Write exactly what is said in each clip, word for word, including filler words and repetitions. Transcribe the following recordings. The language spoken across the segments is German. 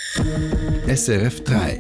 S R F drei.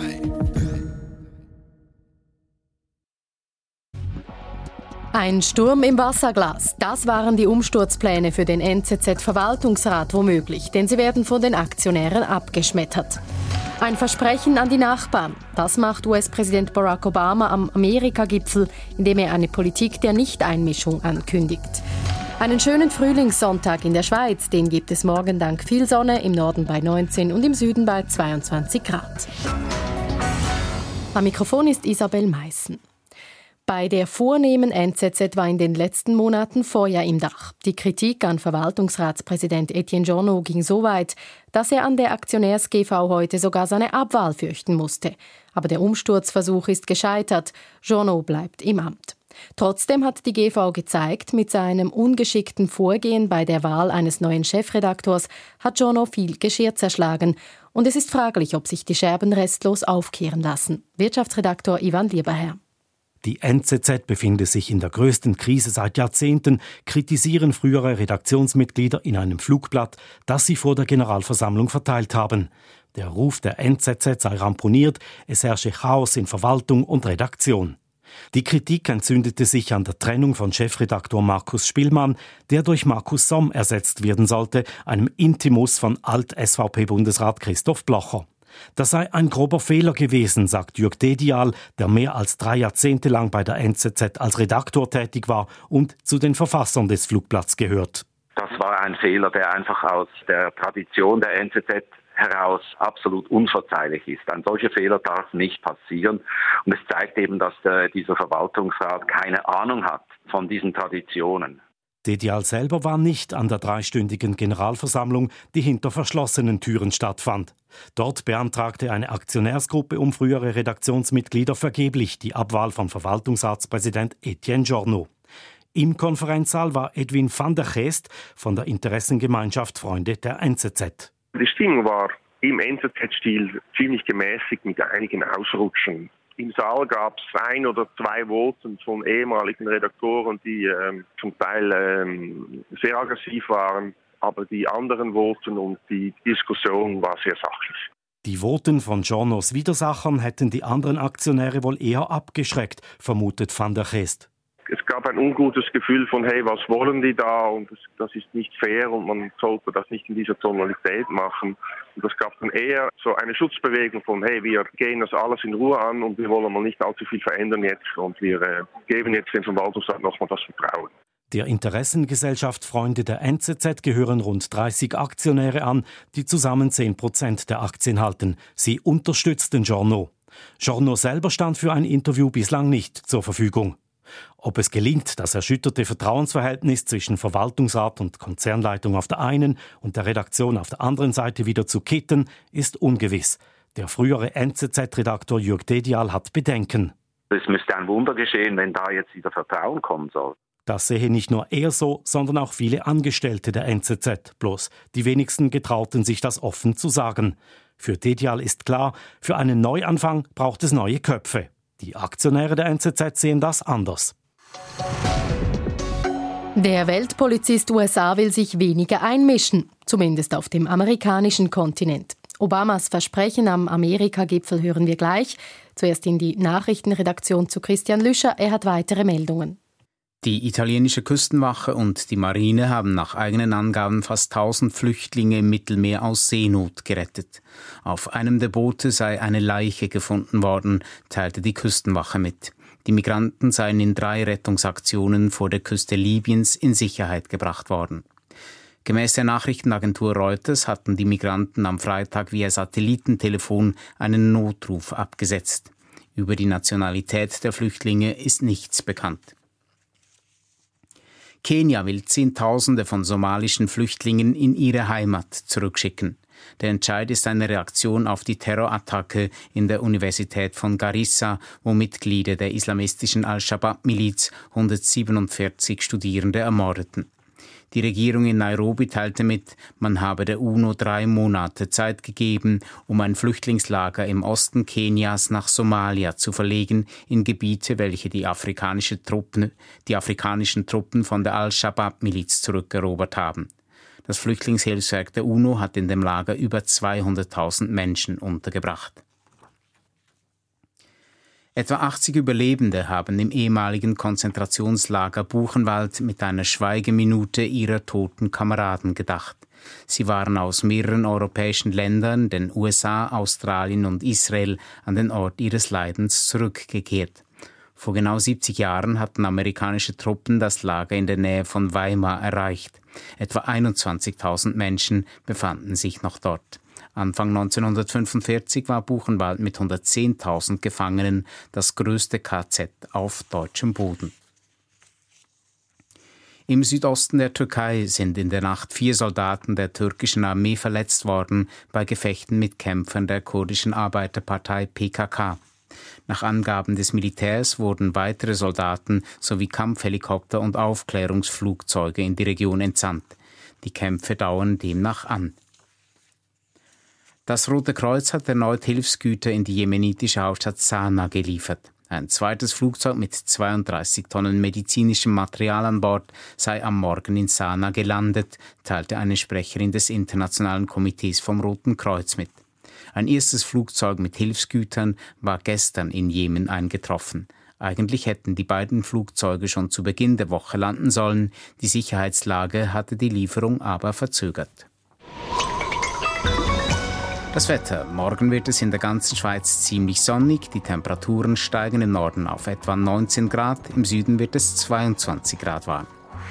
Ein Sturm im Wasserglas, das waren die Umsturzpläne für den N Z Z-Verwaltungsrat womöglich, denn sie werden von den Aktionären abgeschmettert. Ein Versprechen an die Nachbarn, das macht U S-Präsident Barack Obama am Amerika-Gipfel, indem er eine Politik der Nichteinmischung ankündigt. Einen schönen Frühlingssonntag in der Schweiz, den gibt es morgen dank viel Sonne, im Norden bei neunzehn und im Süden bei zweiundzwanzig Grad. Am Mikrofon ist Isabel Meissen. Bei der vornehmen N Z Z war in den letzten Monaten Feuer im Dach. Die Kritik an Verwaltungsratspräsident Etienne Giorno ging so weit, dass er an der Aktionärs-G V heute sogar seine Abwahl fürchten musste. Aber der Umsturzversuch ist gescheitert. Giorno bleibt im Amt. Trotzdem hat die G V gezeigt, mit seinem ungeschickten Vorgehen bei der Wahl eines neuen Chefredaktors hat Giorno viel Geschirr zerschlagen. Und es ist fraglich, ob sich die Scherben restlos aufkehren lassen. Wirtschaftsredaktor Ivan Lieberherr. Die N Z Z befindet sich in der größten Krise seit Jahrzehnten, kritisieren frühere Redaktionsmitglieder in einem Flugblatt, das sie vor der Generalversammlung verteilt haben. Der Ruf der N Z Z sei ramponiert, es herrsche Chaos in Verwaltung und Redaktion. Die Kritik entzündete sich an der Trennung von Chefredaktor Markus Spillmann, der durch Markus Somm ersetzt werden sollte, einem Intimus von Alt-S V P-Bundesrat Christoph Blocher. Das sei ein grober Fehler gewesen, sagt Jürg Dedial, der mehr als drei Jahrzehnte lang bei der N Z Z als Redaktor tätig war und zu den Verfassern des Flugblatts gehört. Das war ein Fehler, der einfach aus der Tradition der N Z Z heraus absolut unverzeihlich ist. Ein solcher Fehler darf nicht passieren. Und es zeigt eben, dass der, dieser Verwaltungsrat keine Ahnung hat von diesen Traditionen. Dedial selber war nicht an der dreistündigen Generalversammlung, die hinter verschlossenen Türen stattfand. Dort beantragte eine Aktionärsgruppe um frühere Redaktionsmitglieder vergeblich die Abwahl von Verwaltungsratspräsident Etienne Giorno. Im Konferenzsaal war Edwin van der Geest von der Interessengemeinschaft Freunde der N Z Z. Die Stimmung war im N Z Z-Stil ziemlich gemäßigt mit einigen Ausrutschen. Im Saal gab es ein oder zwei Voten von ehemaligen Redaktoren, die ähm, zum Teil ähm, sehr aggressiv waren, aber die anderen Voten und die Diskussion war sehr sachlich. Die Voten von Giornos Widersachern hätten die anderen Aktionäre wohl eher abgeschreckt, vermutet van der Geest. Es gab ein ungutes Gefühl von, hey, was wollen die da und das, das ist nicht fair und man sollte das nicht in dieser Tonalität machen. Und das gab dann eher so eine Schutzbewegung von, hey, wir gehen das alles in Ruhe an und wir wollen mal nicht allzu viel verändern jetzt und wir äh, geben jetzt dem Verwaltungsrat nochmal das Vertrauen. Der Interessengesellschaft Freunde der N Z Z gehören rund dreißig Aktionäre an, die zusammen zehn Prozent der Aktien halten. Sie unterstützten Giorno. Giorno selber stand für ein Interview bislang nicht zur Verfügung. Ob es gelingt, das erschütterte Vertrauensverhältnis zwischen Verwaltungsrat und Konzernleitung auf der einen und der Redaktion auf der anderen Seite wieder zu kitten, ist ungewiss. Der frühere N Z Z-Redaktor Jürg Dedial hat Bedenken. Es müsste ein Wunder geschehen, wenn da jetzt wieder Vertrauen kommen soll. Das sehe nicht nur er so, sondern auch viele Angestellte der N Z Z. Bloß die wenigsten getrauten sich das offen zu sagen. Für Dedial ist klar, für einen Neuanfang braucht es neue Köpfe. Die Aktionäre der N Z Z sehen das anders. Der Weltpolizist U S A will sich weniger einmischen, zumindest auf dem amerikanischen Kontinent. Obamas Versprechen am Amerika-Gipfel hören wir gleich. Zuerst in die Nachrichtenredaktion zu Christian Lüscher. Er hat weitere Meldungen. Die italienische Küstenwache und die Marine haben nach eigenen Angaben fast tausend Flüchtlinge im Mittelmeer aus Seenot gerettet. Auf einem der Boote sei eine Leiche gefunden worden, teilte die Küstenwache mit. Die Migranten seien in drei Rettungsaktionen vor der Küste Libyens in Sicherheit gebracht worden. Gemäß der Nachrichtenagentur Reuters hatten die Migranten am Freitag via Satellitentelefon einen Notruf abgesetzt. Über die Nationalität der Flüchtlinge ist nichts bekannt. Kenia will Zehntausende von somalischen Flüchtlingen in ihre Heimat zurückschicken. Der Entscheid ist eine Reaktion auf die Terrorattacke in der Universität von Garissa, wo Mitglieder der islamistischen Al-Shabaab-Miliz hundertsiebenundvierzig Studierende ermordeten. Die Regierung in Nairobi teilte mit, man habe der UNO drei Monate Zeit gegeben, um ein Flüchtlingslager im Osten Kenias nach Somalia zu verlegen, in Gebiete, welche die, afrikanische Truppen, die afrikanischen Truppen von der Al-Shabaab-Miliz zurückerobert haben. Das Flüchtlingshilfswerk der UNO hat in dem Lager über zweihunderttausend Menschen untergebracht. Etwa achtzig Überlebende haben im ehemaligen Konzentrationslager Buchenwald mit einer Schweigeminute ihrer toten Kameraden gedacht. Sie waren aus mehreren europäischen Ländern, den U S A, Australien und Israel, an den Ort ihres Leidens zurückgekehrt. Vor genau siebzig Jahren hatten amerikanische Truppen das Lager in der Nähe von Weimar erreicht. Etwa einundzwanzigtausend Menschen befanden sich noch dort. Anfang neunzehnhundertfünfundvierzig war Buchenwald mit hundertzehntausend Gefangenen das größte K Z auf deutschem Boden. Im Südosten der Türkei sind in der Nacht vier Soldaten der türkischen Armee verletzt worden bei Gefechten mit Kämpfern der kurdischen Arbeiterpartei P K K. Nach Angaben des Militärs wurden weitere Soldaten sowie Kampfhelikopter und Aufklärungsflugzeuge in die Region entsandt. Die Kämpfe dauern demnach an. Das Rote Kreuz hat erneut Hilfsgüter in die jemenitische Hauptstadt Sanaa geliefert. Ein zweites Flugzeug mit zweiunddreißig Tonnen medizinischem Material an Bord sei am Morgen in Sanaa gelandet, teilte eine Sprecherin des Internationalen Komitees vom Roten Kreuz mit. Ein erstes Flugzeug mit Hilfsgütern war gestern in Jemen eingetroffen. Eigentlich hätten die beiden Flugzeuge schon zu Beginn der Woche landen sollen. Die Sicherheitslage hatte die Lieferung aber verzögert. Das Wetter. Morgen wird es in der ganzen Schweiz ziemlich sonnig. Die Temperaturen steigen im Norden auf etwa neunzehn Grad. Im Süden wird es zweiundzwanzig Grad warm.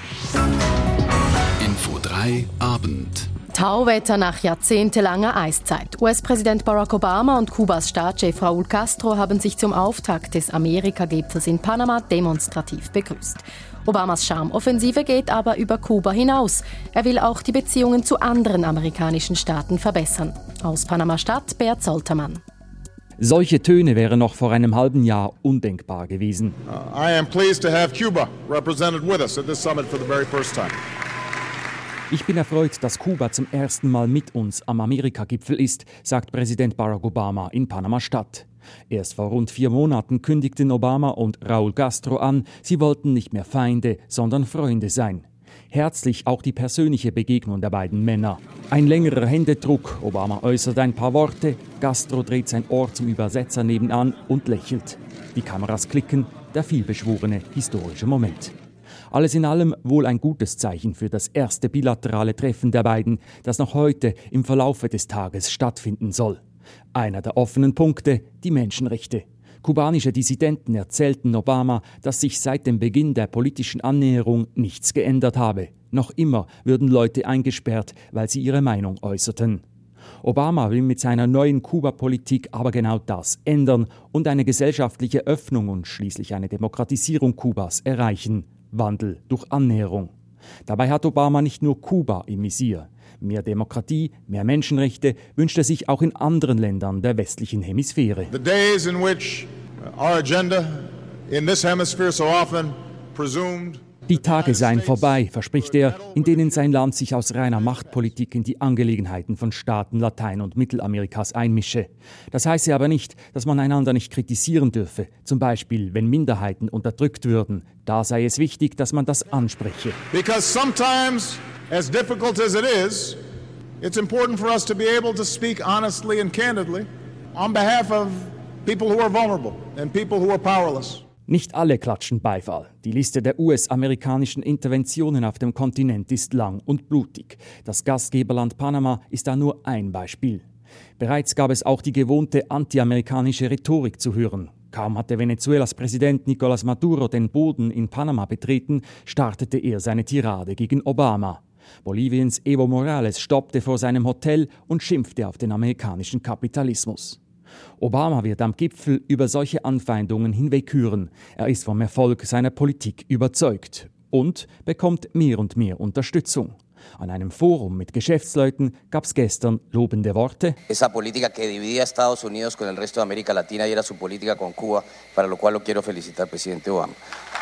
Info drei Abend. Tauwetter nach jahrzehntelanger Eiszeit. U S-Präsident Barack Obama und Kubas Staatschef Raúl Castro haben sich zum Auftakt des Amerika-Gipfels in Panama demonstrativ begrüßt. Obamas Charmoffensive geht aber über Kuba hinaus. Er will auch die Beziehungen zu anderen amerikanischen Staaten verbessern. Aus Panama-Stadt Bert Soltermann. Solche Töne wären noch vor einem halben Jahr undenkbar gewesen. Uh, I am pleased to have Cuba represented with us at this summit for the very first time. Ich bin erfreut, dass Kuba zum ersten Mal mit uns am Amerika-Gipfel ist, sagt Präsident Barack Obama in Panama-Stadt. Erst vor rund vier Monaten kündigten Obama und Raúl Castro an, sie wollten nicht mehr Feinde, sondern Freunde sein. Herzlich auch die persönliche Begegnung der beiden Männer. Ein längerer Händedruck, Obama äußert ein paar Worte, Castro dreht sein Ohr zum Übersetzer nebenan und lächelt. Die Kameras klicken, der vielbeschworene historische Moment. Alles in allem wohl ein gutes Zeichen für das erste bilaterale Treffen der beiden, das noch heute im Verlaufe des Tages stattfinden soll. Einer der offenen Punkte, die Menschenrechte. Kubanische Dissidenten erzählten Obama, dass sich seit dem Beginn der politischen Annäherung nichts geändert habe. Noch immer würden Leute eingesperrt, weil sie ihre Meinung äußerten. Obama will mit seiner neuen Kuba-Politik aber genau das ändern und eine gesellschaftliche Öffnung und schließlich eine Demokratisierung Kubas erreichen. Wandel durch Annäherung. Dabei hat Obama nicht nur Kuba im Visier. Mehr Demokratie, mehr Menschenrechte wünscht er sich auch in anderen Ländern der westlichen Hemisphäre. The days in which our agenda in this hemisphere so often presumed Die Tage seien vorbei, verspricht er, in denen sein Land sich aus reiner Machtpolitik in die Angelegenheiten von Staaten Latein- und Mittelamerikas einmische. Das heiße aber nicht, dass man einander nicht kritisieren dürfe, zum Beispiel wenn Minderheiten unterdrückt würden. Da sei es wichtig, dass man das anspreche. Because sometimes, as difficult as it is, it's important for us to be able to speak honestly and candidly on behalf of people who are vulnerable and people who are powerless. Nicht alle klatschen Beifall. Die Liste der U S-amerikanischen Interventionen auf dem Kontinent ist lang und blutig. Das Gastgeberland Panama ist da nur ein Beispiel. Bereits gab es auch die gewohnte anti-amerikanische Rhetorik zu hören. Kaum hatte Venezuelas Präsident Nicolás Maduro den Boden in Panama betreten, startete er seine Tirade gegen Obama. Boliviens Evo Morales stoppte vor seinem Hotel und schimpfte auf den amerikanischen Kapitalismus. Obama wird am Gipfel über solche Anfeindungen hinweghören. Er ist vom Erfolg seiner Politik überzeugt und bekommt mehr und mehr Unterstützung. An einem Forum mit Geschäftsleuten gab es gestern lobende Worte. Esa política que dividía Estados Unidos con el resto de América Latina y era su política con Cuba, para lo cual lo quiero felicitar, presidente Obama.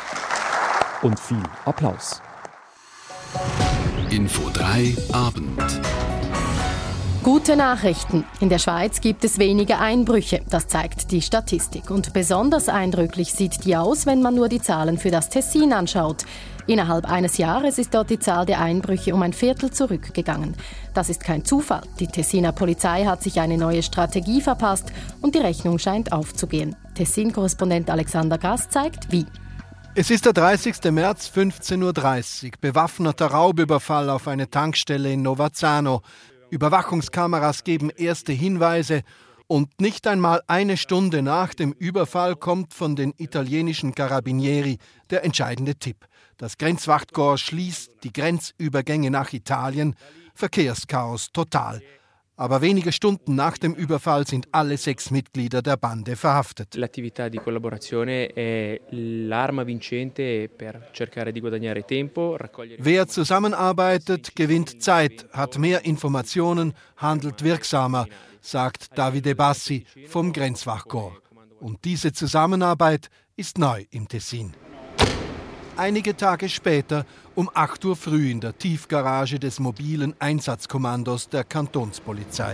Und viel Applaus. Info drei Abend. Gute Nachrichten. In der Schweiz gibt es weniger Einbrüche. Das zeigt die Statistik. Und besonders eindrücklich sieht die aus, wenn man nur die Zahlen für das Tessin anschaut. Innerhalb eines Jahres ist dort die Zahl der Einbrüche um ein Viertel zurückgegangen. Das ist kein Zufall. Die Tessiner Polizei hat sich eine neue Strategie verpasst und die Rechnung scheint aufzugehen. Tessin-Korrespondent Alexander Gass zeigt, wie. Es ist der dreißigsten März, fünfzehn Uhr dreißig. Bewaffneter Raubüberfall auf eine Tankstelle in Novazzano. Überwachungskameras geben erste Hinweise. Und nicht einmal eine Stunde nach dem Überfall kommt von den italienischen Carabinieri der entscheidende Tipp. Das Grenzwachtkorps schließt die Grenzübergänge nach Italien. Verkehrschaos total. Aber wenige Stunden nach dem Überfall sind alle sechs Mitglieder der Bande verhaftet. L'attività di collaborazione è l'arma vincente per cercare di guadagnare tempo, raccogliere. Wer zusammenarbeitet, gewinnt Zeit, hat mehr Informationen, handelt wirksamer, sagt Davide Bassi vom Grenzwachkorps. Und diese Zusammenarbeit ist neu im Tessin. Einige Tage später, um acht Uhr früh in der Tiefgarage des mobilen Einsatzkommandos der Kantonspolizei.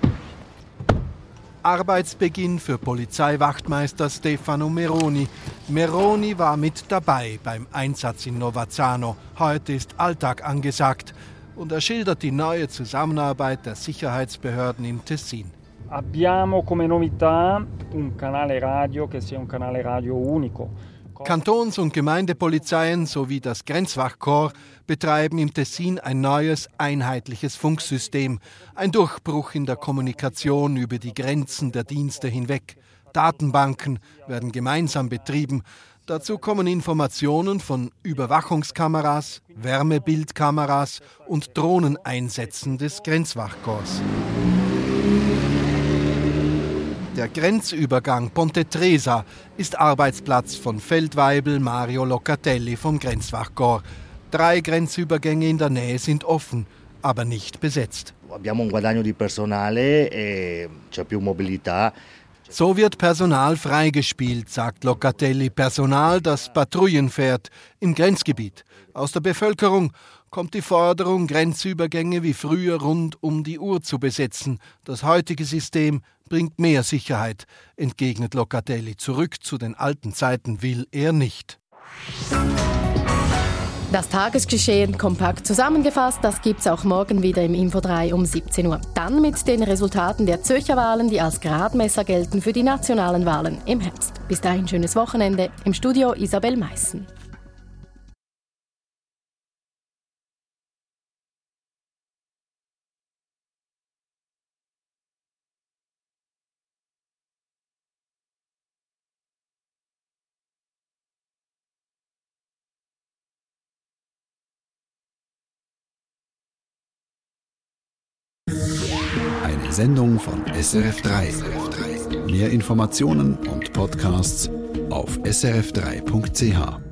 Arbeitsbeginn für Polizeiwachtmeister Stefano Meroni. Meroni war mit dabei beim Einsatz in Novazzano. Heute ist Alltag angesagt. Und er schildert die neue Zusammenarbeit der Sicherheitsbehörden im Tessin. Abbiamo come novità un canale radio che sia un canale radio unico. Kantons- und Gemeindepolizeien sowie das Grenzwachkorps betreiben im Tessin ein neues, einheitliches Funksystem. Ein Durchbruch in der Kommunikation über die Grenzen der Dienste hinweg. Datenbanken werden gemeinsam betrieben. Dazu kommen Informationen von Überwachungskameras, Wärmebildkameras und Drohneneinsätzen des Grenzwachkorps. Der Grenzübergang Ponte Tresa ist Arbeitsplatz von Feldwaibel Mario Locatelli vom Grenzwachkorps. Drei Grenzübergänge in der Nähe sind offen, aber nicht besetzt. Abbiamo un guadagno di personale e c'è più mobilità. So wird Personal freigespielt, sagt Locatelli. Personal, das Patrouillen fährt im Grenzgebiet. Aus der Bevölkerung kommt die Forderung, Grenzübergänge wie früher rund um die Uhr zu besetzen. Das heutige System bringt mehr Sicherheit, entgegnet Locatelli. Zurück zu den alten Zeiten will er nicht. Das Tagesgeschehen kompakt zusammengefasst, das gibt's auch morgen wieder im Info drei um siebzehn Uhr. Dann mit den Resultaten der Zürcher Wahlen, die als Gradmesser gelten für die nationalen Wahlen im Herbst. Bis dahin schönes Wochenende. Im Studio Isabel Meissen. Eine Sendung von S R F drei. Mehr Informationen und Podcasts auf s r f drei punkt c h.